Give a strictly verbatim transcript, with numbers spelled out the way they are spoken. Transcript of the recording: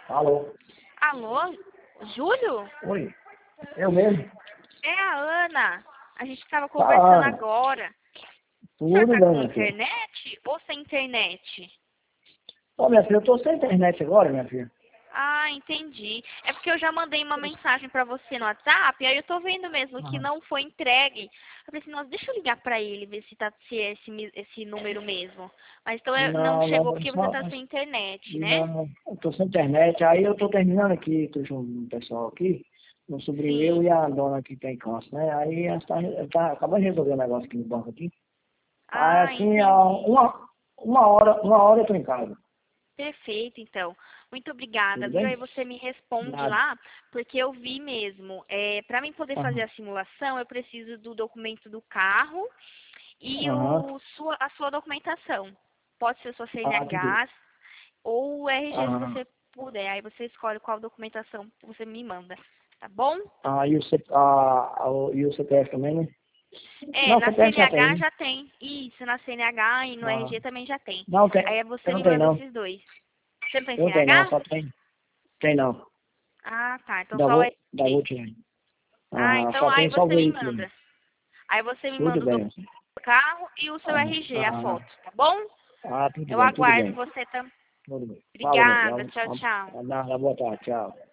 Alô? Alô? Júlio? Oi, eu mesmo. É a Ana. A gente estava Tá, conversando Ana. agora. O senhor Tudo tá bem, com minha filha. internet ou sem internet? Ô, minha filha, eu tô sem internet agora, minha filha. Ah, entendi. É porque eu já mandei uma mensagem pra você no WhatsApp, e aí eu tô vendo mesmo que Aham. não foi entregue. Eu falei assim, nossa, deixa eu ligar pra ele, ver se tá se é esse, mi- esse número mesmo. Mas então é- não Não, chegou não, porque você só, tá sem internet, né? não, eu tô sem internet. Aí eu tô terminando aqui, tô junto com o pessoal aqui, meu sobrinho meu Sim. e a dona que tem câncer, né? Aí ela tá, ela tá acabando de resolver um negócio aqui no banco aqui. Aí Ah, assim, a entendi. uma, uma hora, uma hora eu tô em casa. Perfeito, então. Muito obrigada, Tudo viu? bem? Aí você me responde Nada. lá, porque eu vi mesmo. É, para mim poder fazer Aham. a simulação, eu preciso do documento do carro e Aham. o, sua, a sua documentação. Pode ser sua Ah, tudo. C N H ou o R G se Aham. você puder. Aí você escolhe qual documentação que você me manda, tá bom? Ah, e o, C, ah, ah, o- e o C P F também, né? É, Não, na C P F já tem, C N H né? já tem. Isso, na C N H e no Ah, R G também já tem. não tem, Aí você eu me não tenho manda não. esses dois. Você não tem Eu não tenho não, C N H? só tem. Tem não. Ah, tá. Então Da, só o Vo- da R G. Votiane. Ah, Ah, então só aí tem só o você me veículo. manda. Aí você me Tudo manda o do bem. carro e o seu Ah, R G, a ah, foto, tá bom? ah, tudo Eu bem, tudo aguardo bem. você também. Tudo bem. Falou, meu filho. Obrigada, tchau, tchau. Nada, boa tarde, tchau.